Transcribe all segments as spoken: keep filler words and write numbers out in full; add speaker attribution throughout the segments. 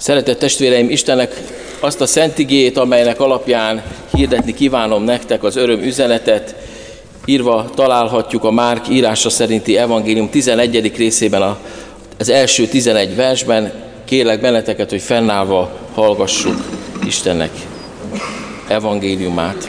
Speaker 1: Szeretett testvéreim, Istennek azt a szent igéjét, amelynek alapján hirdetni kívánom nektek az öröm üzenetet, írva találhatjuk a Márk írása szerinti evangélium tizenegyedik részében, az első tizenegy versben. Kérlek benneteket, hogy fennállva hallgassuk Istennek evangéliumát.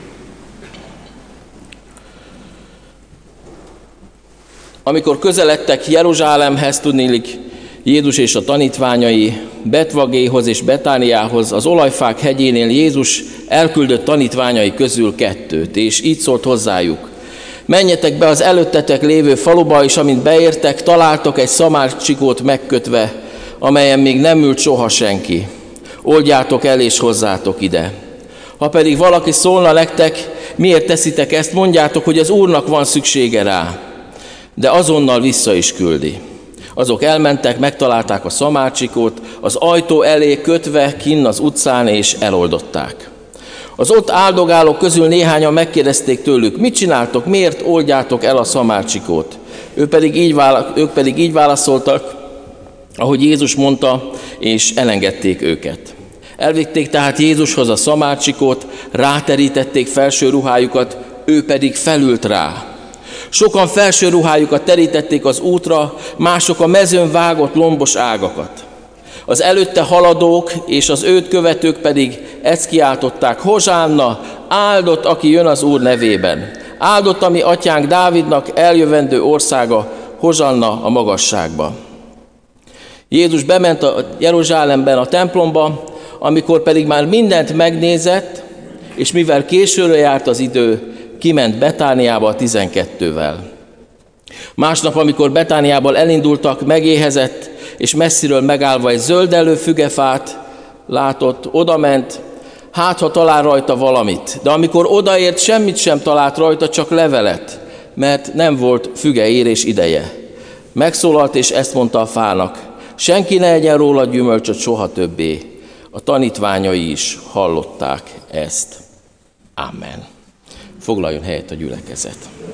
Speaker 1: Amikor közeledtek Jeruzsálemhez, tudniillik Jézus és a tanítványai Betvagéhoz és Betániához, az olajfák hegyénél Jézus elküldött tanítványai közül kettőt, és így szólt hozzájuk: menjetek be az előttetek lévő faluba, és amint beértek, találtok egy szamárcsikót megkötve, amelyen még nem ült soha senki. Oldjátok el, és hozzátok ide. Ha pedig valaki szólna nektek, miért teszitek ezt, mondjátok, hogy az Úrnak van szüksége rá, de azonnal vissza is küldi. Azok elmentek, megtalálták a szamárcsikót, az ajtó elé kötve kinn az utcán, és eloldották. Az ott áldogálók közül néhányan megkérdezték tőlük: mit csináltok, miért oldjátok el a szamárcsikót? Ő pedig így vála- ők pedig így válaszoltak, ahogy Jézus mondta, és elengedték őket. Elvitték tehát Jézushoz a szamárcsikót, ráterítették felső ruhájukat, ő pedig felült rá. Sokan felső ruhájukat terítették az útra, mások a mezőn vágott lombos ágakat. Az előtte haladók és az őt követők pedig ezt kiáltották: Hozsánna, áldott, aki jön az Úr nevében. Áldott a mi atyánk Dávidnak eljövendő országa, hozsanna a magasságba. Jézus bement a Jeruzsálemben a templomba, amikor pedig már mindent megnézett, és mivel későre járt az idő, kiment Betániába a tizenkettővel. Másnap, amikor Betániából elindultak, megéhezett, és messziről megállva egy zöldelő fügefát látott, odament, hát ha talál rajta valamit. De amikor odaért, semmit sem talált rajta, csak levelet, mert nem volt fügeérés ideje. Megszólalt, és ezt mondta a fának: senki ne egyen róla gyümölcsöt soha többé. A tanítványai is hallották ezt. Amen. Foglaljon helyet a gyülekezet.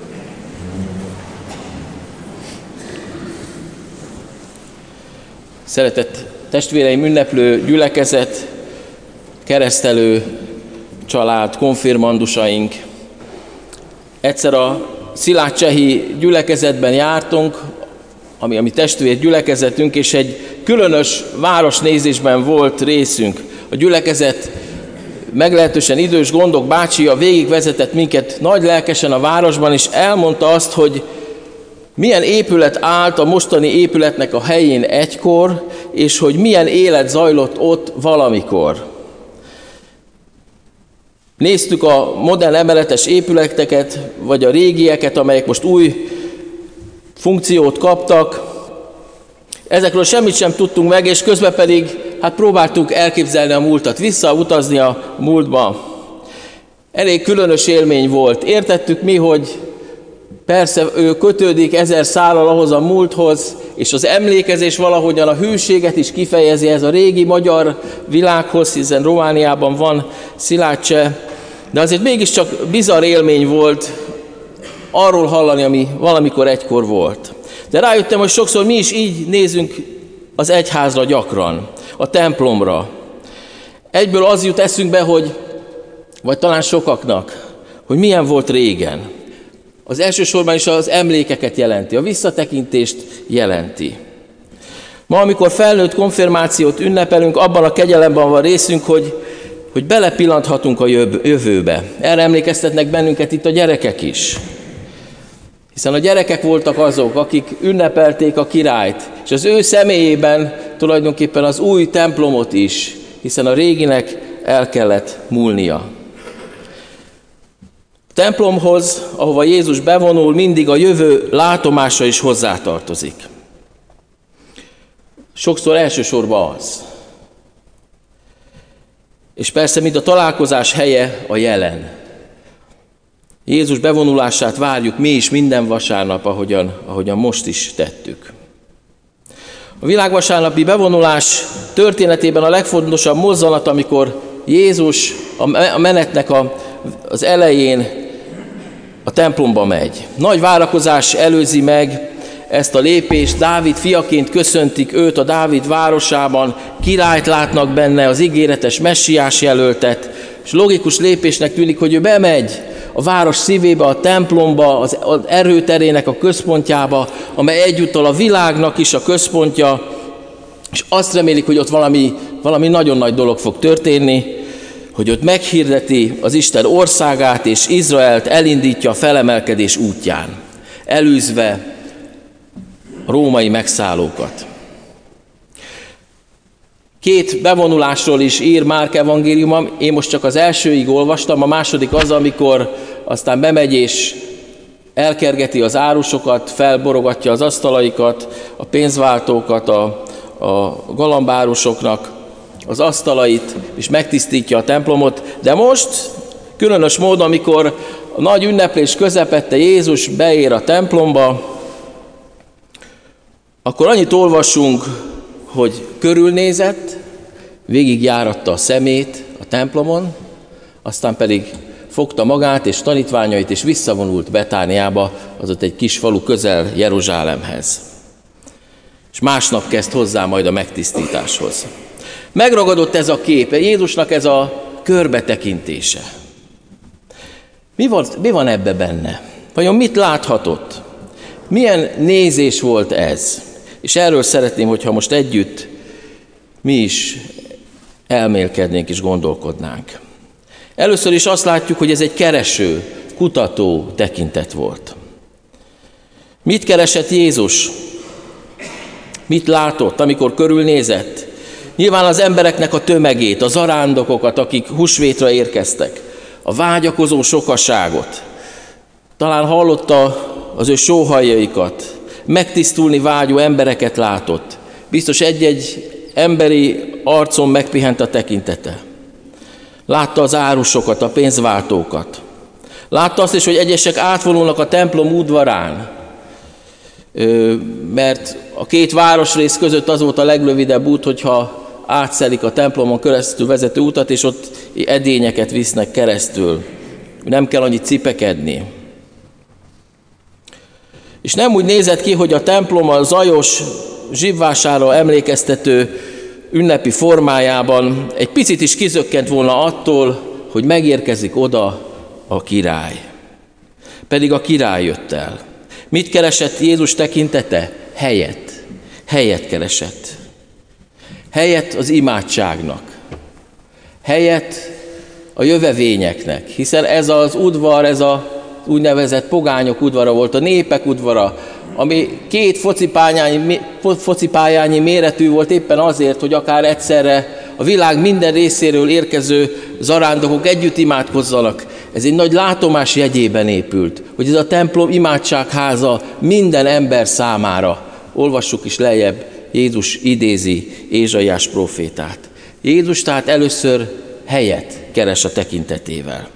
Speaker 1: Szeretett testvéreim, ünneplő gyülekezet, keresztelő család, konfirmandusaink. Egyszer a szilágycsehi gyülekezetben jártunk, ami a mi testvér gyülekezetünk, és egy különös városnézésben volt részünk. A gyülekezet meglehetősen idős gondok bácsia végigvezetett minket nagy lelkesen a városban, és elmondta azt, hogy milyen épület állt a mostani épületnek a helyén egykor, és hogy milyen élet zajlott ott valamikor. Néztük a modern emeletes épületeket, vagy a régieket, amelyek most új funkciót kaptak. Ezekről semmit sem tudtunk meg, és közben pedig hát próbáltuk elképzelni a múltat, visszautazni a múltba. Elég különös élmény volt. Értettük mi, hogy persze ő kötődik ezer szállal ahhoz a múlthoz, és az emlékezés valahogyan a hűséget is kifejezi ez a régi magyar világhoz, hiszen Romániában van Szilágycseh, de azért mégiscsak bizarr élmény volt arról hallani, ami valamikor egykor volt. De rájöttem, hogy sokszor mi is így nézünk az egyházra gyakran, a templomra. Egyből az jut eszünkbe, hogy, vagy talán sokaknak, hogy milyen volt régen. Az elsősorban is az emlékeket jelenti, a visszatekintést jelenti. Ma, amikor felnőtt konfirmációt ünnepelünk, abban a kegyelemben van részünk, hogy, hogy belepillanthatunk a jövőbe. Erre emlékeztetnek bennünket itt a gyerekek is. Hiszen a gyerekek voltak azok, akik ünnepelték a királyt, és az ő személyében tulajdonképpen az új templomot is, hiszen a réginek el kellett múlnia. A templomhoz, ahova Jézus bevonul, mindig a jövő látomása is hozzátartozik. Sokszor elsősorban az. És persze, mint a találkozás helye, a jelen. Jézus bevonulását várjuk mi is minden vasárnap, ahogyan, ahogyan most is tettük. A világvasárnapi bevonulás történetében a legfontosabb mozzanat, amikor Jézus a menetnek a, az elején a templomba megy. Nagy várakozás előzi meg ezt a lépést, Dávid fiaként köszöntik őt a Dávid városában, királyt látnak benne, az ígéretes messiás jelöltet, és logikus lépésnek tűnik, hogy ő bemegy a város szívébe, a templomba, az erőterének a központjába, amely egyúttal a világnak is a központja, és azt remélik, hogy ott valami, valami nagyon nagy dolog fog történni, hogy ott meghirdeti az Isten országát, és Izraelt elindítja a felemelkedés útján, elűzve a római megszállókat. Két bevonulásról is ír Márk evangéliuma, én most csak az elsőig olvastam, a második az, amikor aztán bemegy és elkergeti az árusokat, felborogatja az asztalaikat, a pénzváltókat, a, a galambárusoknak az asztalait, és megtisztítja a templomot. De most, különös módon, amikor a nagy ünneplés közepette Jézus beér a templomba, akkor annyit olvasunk, hogy körülnézett, végigjáratta a szemét a templomon, aztán pedig fogta magát és tanítványait, és visszavonult Betániába, az ott egy kis falu közel Jeruzsálemhez. És másnap kezd hozzá majd a megtisztításhoz. Megragadott ez a kép, Jézusnak ez a körbetekintése. Mi van, mi van ebbe benne? Vajon mit láthatott? Milyen nézés volt ez? És erről szeretném, hogyha most együtt mi is elmélkednénk és gondolkodnánk. Először is azt látjuk, hogy ez egy kereső, kutató tekintet volt. Mit keresett Jézus? Mit látott, amikor körülnézett? Nyilván az embereknek a tömegét, a zarándokokat, akik húsvétra érkeztek, a vágyakozó sokaságot. Talán hallotta az ő sóhajjaikat, megtisztulni vágyó embereket látott. Biztos egy-egy emberi arcon megpihent a tekintete. Látta az árusokat, a pénzváltókat. Látta azt is, hogy egyesek átvonulnak a templom udvarán, mert a két városrész között az volt a legrövidebb út, hogyha átszelik a templomon keresztül vezető utat, és ott edényeket visznek keresztül. Nem kell annyit cipekedni. És nem úgy nézett ki, hogy a templom a zajos, zsibvására emlékeztető ünnepi formájában egy picit is kizökkent volna attól, hogy megérkezik oda a király. Pedig a király jött el. Mit keresett Jézus tekintete? Helyet. Helyet keresett. Helyet az imádságnak. Helyet a jövevényeknek, hiszen ez az udvar, ez a úgynevezett pogányok udvara volt, a népek udvara, ami két focipályányi, focipályányi méretű volt éppen azért, hogy akár egyszerre a világ minden részéről érkező zarándokok együtt imádkozzanak. Ez egy nagy látomás jegyében épült, hogy ez a templom imádságháza minden ember számára. Olvassuk is lejjebb, Jézus idézi Ézsaiás prófétát. Jézus tehát először helyet keres a tekintetével.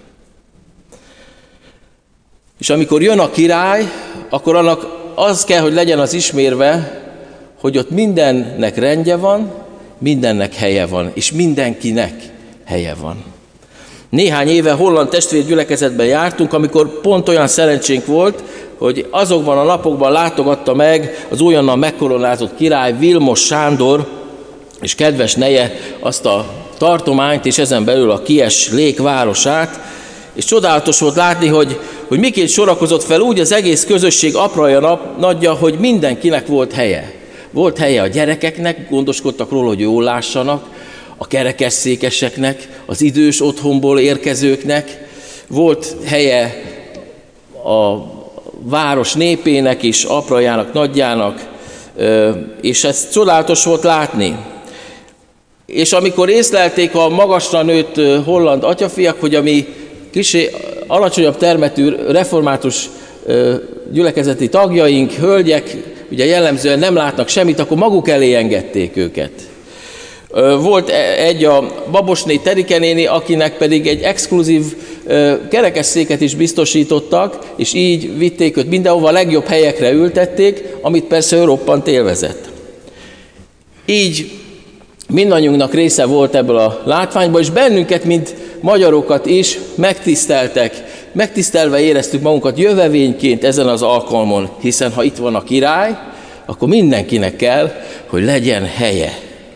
Speaker 1: És amikor jön a király, akkor annak az kell, hogy legyen az ismérve, hogy ott mindennek rendje van, mindennek helye van, és mindenkinek helye van. Néhány éve holland testvérgyülekezetben jártunk, amikor pont olyan szerencsénk volt, hogy azokban a napokban látogatta meg az újonnan megkoronázott király Vilmos Sándor és kedves neje azt a tartományt, és ezen belül a Kies lékvárosát, és csodálatos volt látni, hogy, hogy miként sorakozott fel úgy az egész közösség apraja nap, nagyja, hogy mindenkinek volt helye. Volt helye a gyerekeknek, gondoskodtak róla, hogy jól lássanak, a kerekesszékeseknek, az idős otthonból érkezőknek, volt helye a város népének is, aprajának, nagyjának, és ez csodálatos volt látni. És amikor észlelték a magasra nőtt holland atyafiak, hogy a mi kicsi alacsonyabb termetű református gyülekezeti tagjaink, hölgyek, ugye jellemzően nem látnak semmit, akkor maguk elé engedték őket. Volt egy a Babosné Terike néni, akinek pedig egy exkluzív kerekesszéket is biztosítottak, és így vitték őt mindenhova, a legjobb helyekre ültették, amit persze ő roppant élvezett. Így mindannyiunknak része volt ebből a látványból, és bennünket, mint magyarokat is megtiszteltek megtisztelve éreztük magunkat jövevényként ezen az alkalmon, hiszen ha itt van a király, akkor mindenkinek kell, hogy legyen helye.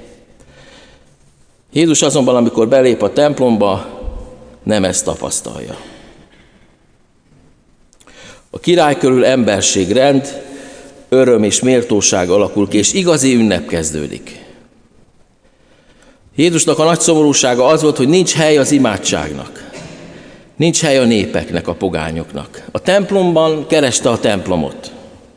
Speaker 1: Jézus azonban, amikor belép a templomba, nem ezt tapasztalja. A király körül emberségrend, öröm és méltóság alakul ki, és igazi ünnep kezdődik. Jézusnak a nagy szomorúsága az volt, hogy nincs hely az imádságnak. Nincs hely a népeknek, a pogányoknak. A templomban kereste a templomot.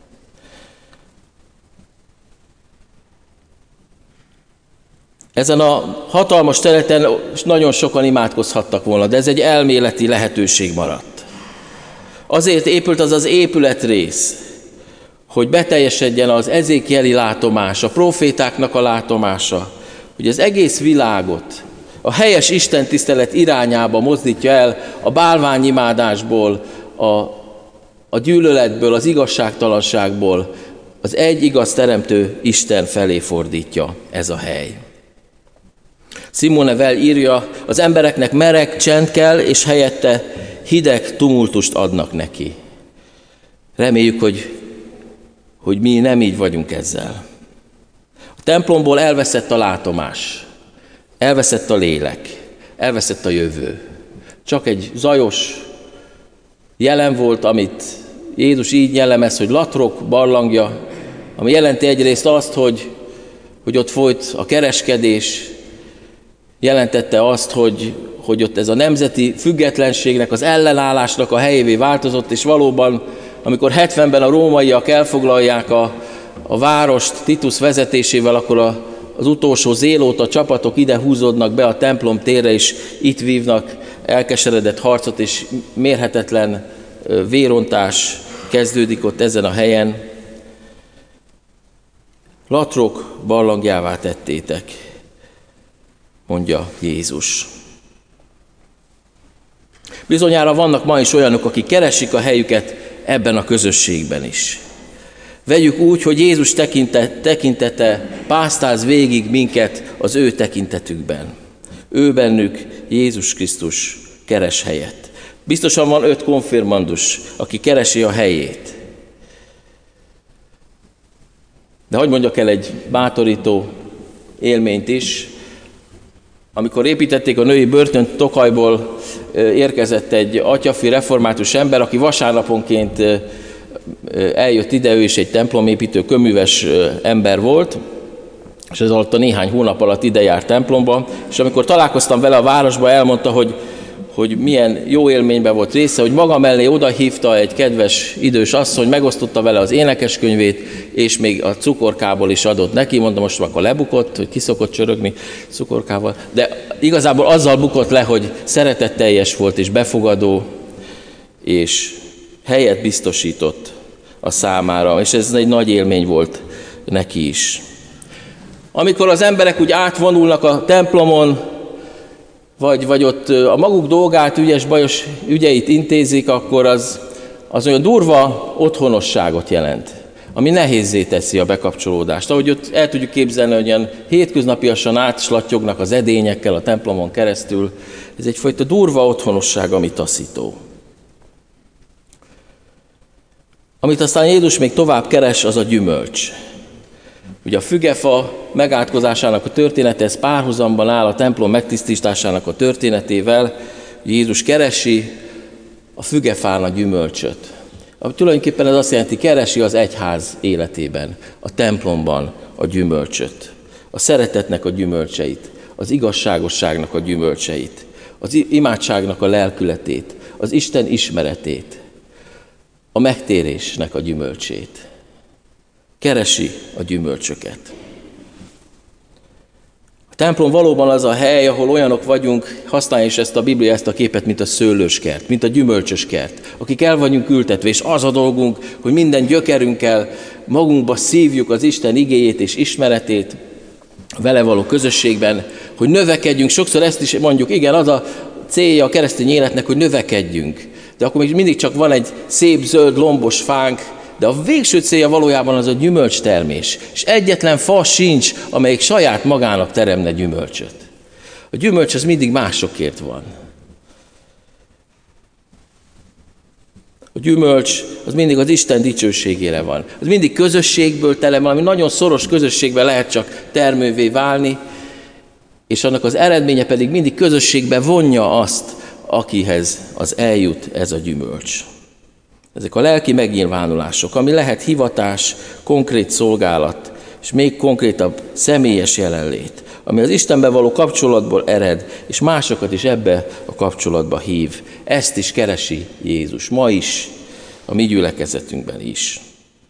Speaker 1: Ezen a hatalmas területen nagyon sokan imádkozhattak volna, de ez egy elméleti lehetőség maradt. Azért épült az az épületrész, hogy beteljesedjen az ezékieli látomás, a profétáknak a látomása, hogy az egész világot a helyes istentisztelet irányába mozdítja el a bálványimádásból, a, a gyűlöletből, az igazságtalanságból, az egy igaz teremtő Isten felé fordítja ez a hely. Simone Weil írja, az embereknek mereg csend kell, és helyette hideg tumultust adnak neki. Reméljük, hogy, hogy mi nem így vagyunk ezzel. A templomból elveszett a látomás, elveszett a lélek, elveszett a jövő. Csak egy zajos jelen volt, amit Jézus így jellemez, hogy latrok barlangja, ami jelenti egyrészt azt, hogy, hogy ott folyt a kereskedés, jelentette azt, hogy, hogy ott ez a nemzeti függetlenségnek, az ellenállásnak a helyévé változott, és valóban, amikor hetvenben a rómaiak elfoglalják a, a várost Titus vezetésével, akkor a, az utolsó zélóta csapatok ide húzódnak be a templom térre, és itt vívnak elkeseredett harcot, és mérhetetlen vérontás kezdődik ott ezen a helyen. Latrok barlangjává tettétek, mondja Jézus. Bizonyára vannak ma is olyanok, akik keresik a helyüket ebben a közösségben is. Vegyük úgy, hogy Jézus tekintete, tekintete pásztáz végig minket az ő tekintetükben. Ő bennük, Jézus Krisztus keres helyet. Biztosan van öt konfirmandus, aki keresi a helyét. De hogy mondjak el egy bátorító élményt is. Amikor építették a női börtönt, Tokajból érkezett egy atyafi református ember, aki vasárnaponként eljött ide, ő is egy templomépítő, köműves ember volt, és ez alatt a néhány hónap alatt ide járt templomba, és amikor találkoztam vele a városba, elmondta, hogy, hogy milyen jó élményben volt része, hogy maga mellé odahívta egy kedves idős asszony, megosztotta vele az énekeskönyvét, és még a cukorkából is adott neki. Mondom, most akkor lebukott, hogy ki szokott csörögni cukorkával, de igazából azzal bukott le, hogy szeretetteljes volt és befogadó, és helyet biztosított a számára, és ez egy nagy élmény volt neki is. Amikor az emberek úgy átvonulnak a templomon, vagy, vagy ott a maguk dolgát, ügyes, bajos ügyeit intézik, akkor az, az olyan durva otthonosságot jelent, ami nehézzé teszi a bekapcsolódást. Ahogy ott el tudjuk képzelni, hogy olyan hétköznapiasan átslatyognak az edényekkel a templomon keresztül, ez egyfajta durva otthonosság, ami taszító. Amit aztán Jézus még tovább keres, az a gyümölcs. Ugye a fügefa megátkozásának a története, ez párhuzamban áll a templom megtisztításának a történetével. Jézus keresi a fügefán a gyümölcsöt. Tulajdonképpen ez azt jelenti, keresi az egyház életében, a templomban a gyümölcsöt, a szeretetnek a gyümölcseit, az igazságosságnak a gyümölcseit, az imádságnak a lelkületét, az Isten ismeretét, a megtérésnek a gyümölcsét. Keresi a gyümölcsöket. A templom valóban az a hely, ahol olyanok vagyunk, használja is ezt a Biblia, ezt a képet, mint a szőlőskert, mint a gyümölcsöskert, akik el vagyunk ültetve, és az a dolgunk, hogy minden gyökerünkkel magunkba szívjuk az Isten igéjét és ismeretét, vele való közösségben, hogy növekedjünk. Sokszor ezt is mondjuk, igen, az a célja a keresztény életnek, hogy növekedjünk. De akkor még mindig csak van egy szép zöld lombos fánk, de a végső célja valójában az a gyümölcstermés. És egyetlen fa sincs, amelyik saját magának teremne gyümölcsöt. A gyümölcs az mindig másokért van. A gyümölcs az mindig az Isten dicsőségére van. Az mindig közösségből tele van, ami nagyon szoros közösségben lehet csak termővé válni, és annak az eredménye pedig mindig közösségbe vonja azt, akihez az eljut ez a gyümölcs. Ezek a lelki megnyilvánulások, ami lehet hivatás, konkrét szolgálat, és még konkrétabb személyes jelenlét, ami az Istenben való kapcsolatból ered, és másokat is ebbe a kapcsolatba hív. Ezt is keresi Jézus ma is, a mi gyülekezetünkben is.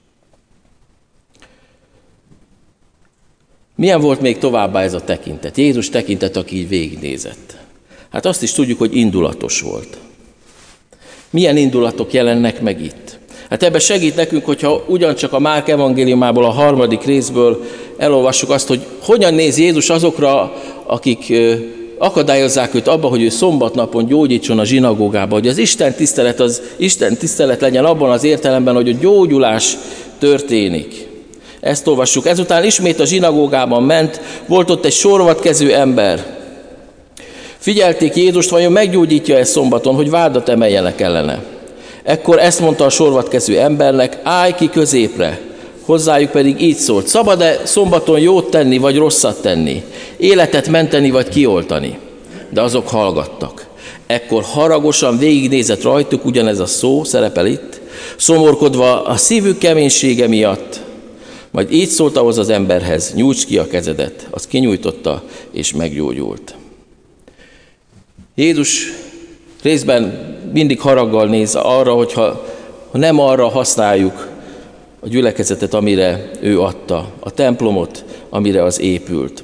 Speaker 1: Milyen volt még továbbá ez a tekintet? Jézus tekintet, aki így végignézett. Hát azt is tudjuk, hogy indulatos volt. Milyen indulatok jelennek meg itt? Hát ebben segít nekünk, hogyha ugyancsak a Márk evangéliumából, a harmadik részből elolvassuk azt, hogy hogyan néz Jézus azokra, akik akadályozzák őt abba, hogy ő szombatnapon gyógyítson a zsinagógába, hogy az Isten tisztelet az Isten tisztelet legyen abban az értelemben, hogy a gyógyulás történik. Ezt olvassuk. Ezután ismét a zsinagógában ment, volt ott egy sorvatkező ember. Figyelték Jézust, vajon meggyógyítja-e szombaton, hogy vádat emeljenek ellene. Ekkor ezt mondta a sorvatkező embernek, állj ki középre. Hozzájuk pedig így szólt, szabad-e szombaton jót tenni, vagy rosszat tenni? Életet menteni, vagy kioltani? De azok hallgattak. Ekkor haragosan végignézett rajtuk, ugyanez a szó szerepel itt, szomorkodva a szívük keménysége miatt, majd így szólt ahhoz az emberhez, nyújtsd ki a kezedet. Az kinyújtotta, és meggyógyult. Jézus részben mindig haraggal néz arra, hogyha ha nem arra használjuk a gyülekezetet, amire ő adta, a templomot, amire az épült.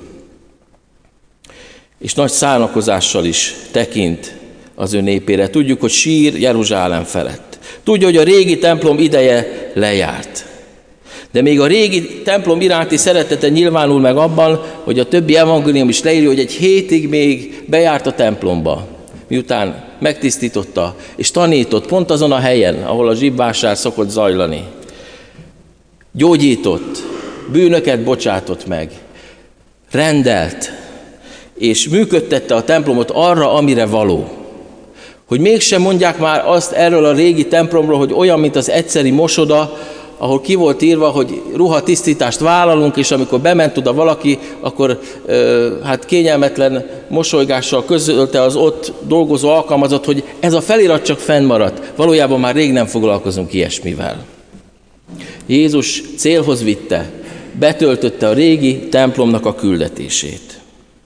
Speaker 1: És nagy szánakozással is tekint az ő népére. Tudjuk, hogy sír Jeruzsálem felett. Tudja, hogy a régi templom ideje lejárt. De még a régi templom iránti szeretete nyilvánul meg abban, hogy a többi evangélium is leírja, hogy egy hétig még bejárt a templomba, miután megtisztította és tanított pont azon a helyen, ahol a zsibvásár szokott zajlani. Gyógyított, bűnöket bocsátott meg, rendelt, és működtette a templomot arra, amire való. Hogy mégsem mondják már azt erről a régi templomról, hogy olyan, mint az egyszeri mosoda, ahol ki volt írva, hogy ruhatisztítást vállalunk, és amikor bement oda valaki, akkor ö, hát kényelmetlen mosolygással közölte az ott dolgozó alkalmazott, hogy ez a felirat csak fennmaradt. Valójában már rég nem foglalkozunk ilyesmivel. Jézus célhoz vitte, betöltötte a régi templomnak a küldetését.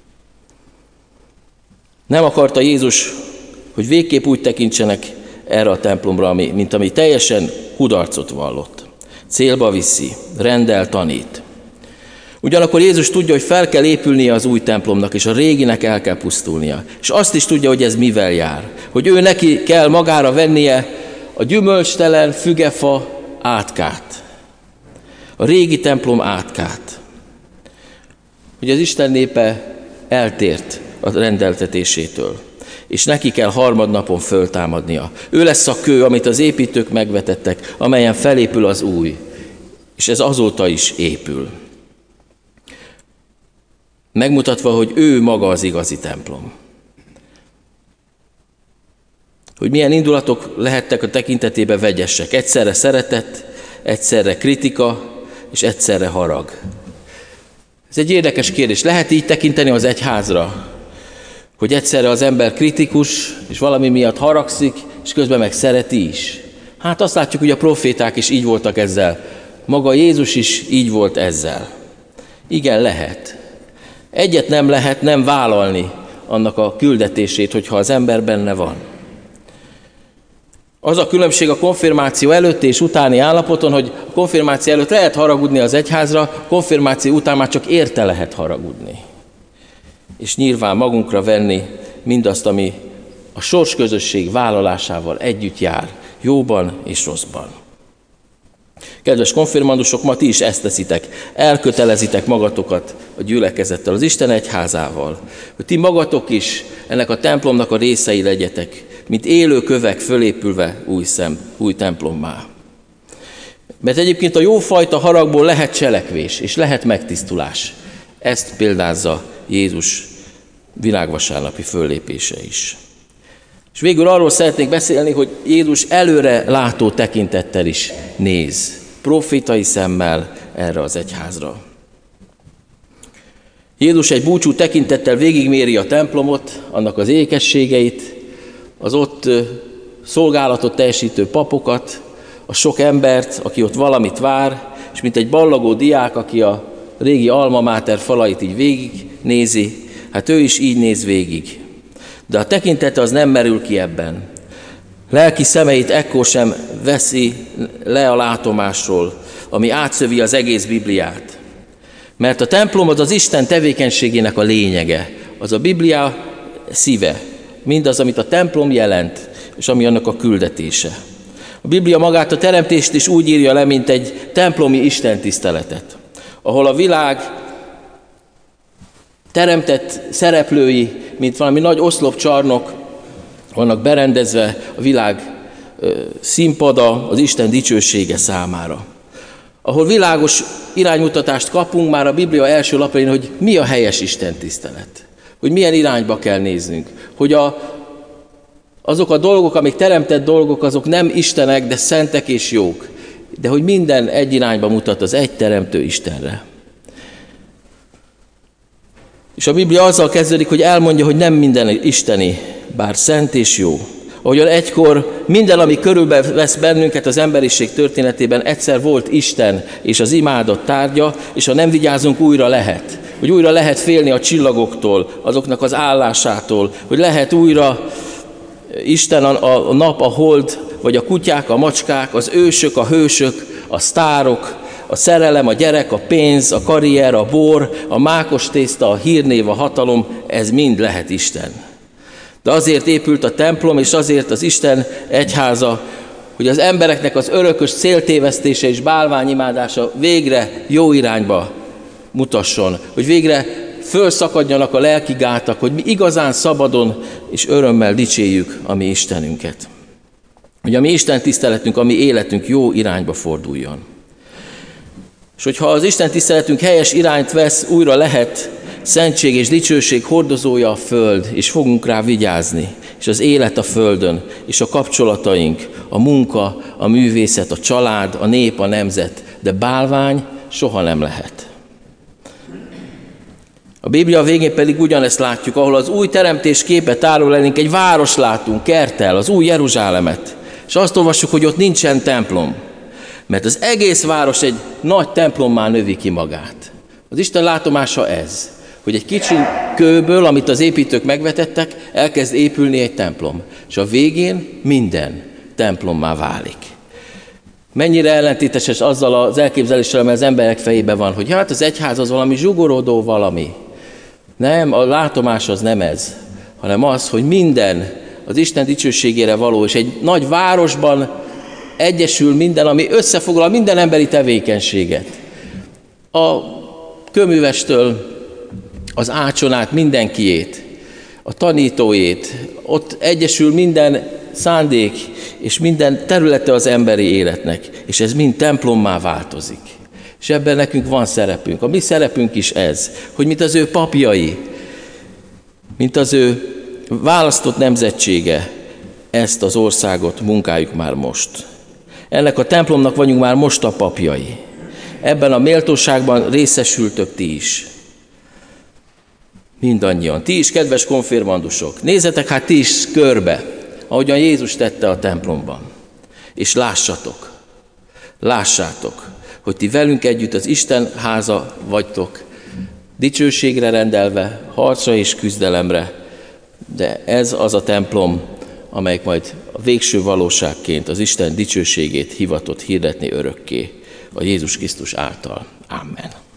Speaker 1: Nem akarta Jézus, hogy végképp úgy tekintsenek erre a templomra, mint ami teljesen kudarcot vallott. Célba viszi, rendel, tanít. Ugyanakkor Jézus tudja, hogy fel kell épülnie az új templomnak, és a réginek el kell pusztulnia. És azt is tudja, hogy ez mivel jár. Hogy ő neki kell magára vennie a gyümölcstelen fügefa átkát. A régi templom átkát. Hogy az Isten népe eltért a rendeltetésétől, és neki kell harmadnapon föltámadnia. Ő lesz a kő, amit az építők megvetettek, amelyen felépül az új, és ez azóta is épül. Megmutatva, hogy ő maga az igazi templom. Hogy milyen indulatok lehettek a tekintetébe vegyesek. Egyszerre szeretet, egyszerre kritika, és egyszerre harag. Ez egy érdekes kérdés. Lehet így tekinteni az egyházra? Hogy egyszerre az ember kritikus, és valami miatt haragszik, és közben meg szereti is. Hát azt látjuk, hogy a proféták is így voltak ezzel. Maga Jézus is így volt ezzel. Igen, lehet. Egyet nem lehet nem vállalni annak a küldetését, hogyha az ember benne van. Az a különbség a konfirmáció előtti és utáni állapoton, hogy a konfirmáció előtt lehet haragudni az egyházra, a konfirmáció után már csak érte lehet haragudni. És nyilván magunkra venni mindazt, ami a sorsközösség vállalásával együtt jár, jóban és rosszban. Kedves konfirmandusok, ma ti is ezt teszitek, elkötelezitek magatokat a gyülekezettel, az Isten egyházával, hogy ti magatok is ennek a templomnak a részei legyetek, mint élő kövek fölépülve új, szem, új templommá. Mert egyébként a jófajta haragból lehet cselekvés, és lehet megtisztulás. Ezt példázza Jézus világvasárnapi föllépése is. És végül arról szeretnék beszélni, hogy Jézus előre látó tekintettel is néz, profétai szemmel erre az egyházra. Jézus egy búcsú tekintettel végigméri a templomot, annak az ékességeit, az ott szolgálatot teljesítő papokat, a sok embert, aki ott valamit vár, és mint egy ballagó diák, aki a régi alma mater falait így végignézi, hát ő is így néz végig. De a tekintete az nem merül ki ebben. Lelki szemeit ekkor sem veszi le a látomásról, ami átszövi az egész Bibliát. Mert a templom az az Isten tevékenységének a lényege, az a Biblia szíve, mindaz, amit a templom jelent, és ami annak a küldetése. A Biblia magát a teremtést is úgy írja le, mint egy templomi istentiszteletet, ahol a világ teremtett szereplői, mint valami nagy oszlopcsarnok vannak berendezve a világ színpada az Isten dicsősége számára. Ahol világos iránymutatást kapunk már a Biblia első lapjain, hogy mi a helyes istentisztelet, hogy milyen irányba kell néznünk, hogy a, azok a dolgok, amik teremtett dolgok, azok nem istenek, de szentek és jók, de hogy minden egy irányba mutat az egy teremtő Istenre. És a Biblia azzal kezdődik, hogy elmondja, hogy nem minden isteni, bár szent és jó. Ahogyan egykor minden, ami körülvesz bennünket az emberiség történetében, egyszer volt Isten és az imádat tárgya, és ha nem vigyázunk, újra lehet. Hogy újra lehet félni a csillagoktól, azoknak az állásától, hogy lehet újra Isten a, a nap, a hold, vagy a kutyák, a macskák, az ősök, a hősök, a sztárok, a szerelem, a gyerek, a pénz, a karrier, a bor, a mákos tészta, a hírnév, a hatalom, ez mind lehet Isten. De azért épült a templom, és azért az Isten egyháza, hogy az embereknek az örökös céltévesztése és bálványimádása végre jó irányba mutasson, hogy végre fölszakadjanak a lelki gátak, hogy mi igazán szabadon és örömmel dicsérjük a mi Istenünket. Hogy a mi Isten tiszteletünk, a mi életünk jó irányba forduljon. És hogyha az Isten tiszteletünk helyes irányt vesz, újra lehet szentség és dicsőség hordozója a föld, és fogunk rá vigyázni, és az élet a földön, és a kapcsolataink, a munka, a művészet, a család, a nép, a nemzet, de bálvány soha nem lehet. A Biblia végén pedig ugyanezt látjuk, ahol az új teremtés képe tárul elénk, egy város látunk, Kertel, az új Jeruzsálemet, és azt olvassuk, hogy ott nincsen templom, mert az egész város egy nagy templommá növi ki magát. Az Isten látomása ez, hogy egy kicsi kőből, amit az építők megvetettek, elkezd épülni egy templom, és a végén minden templommá válik. Mennyire ellentétes ez azzal az elképzeléssel, amely az emberek fejében van, hogy hát az egyház az valami zsugorodó valami. Nem, a látomás az nem ez, hanem az, hogy minden az Isten dicsőségére való, és egy nagy városban egyesül minden, ami összefoglal minden emberi tevékenységet. A kőművestől az ácson át mindenkiét, a tanítóét, ott egyesül minden szándék és minden területe az emberi életnek, és ez mind templommá változik. És ebben nekünk van szerepünk. A mi szerepünk is ez, hogy mint az ő papjai, mint az ő választott nemzetsége, ezt az országot munkáljuk már most. Ennek a templomnak vagyunk már most a papjai. Ebben a méltóságban részesültök ti is. Mindannyian. Ti is, kedves konfirmandusok, nézzetek hát ti is körbe, ahogyan Jézus tette a templomban. És lássatok, lássátok, hogy ti velünk együtt az Isten háza vagytok, dicsőségre rendelve, harcra és küzdelemre, de ez az a templom, amelyik majd a végső valóságként az Isten dicsőségét hivatott hirdetni örökké a Jézus Krisztus által. Amen.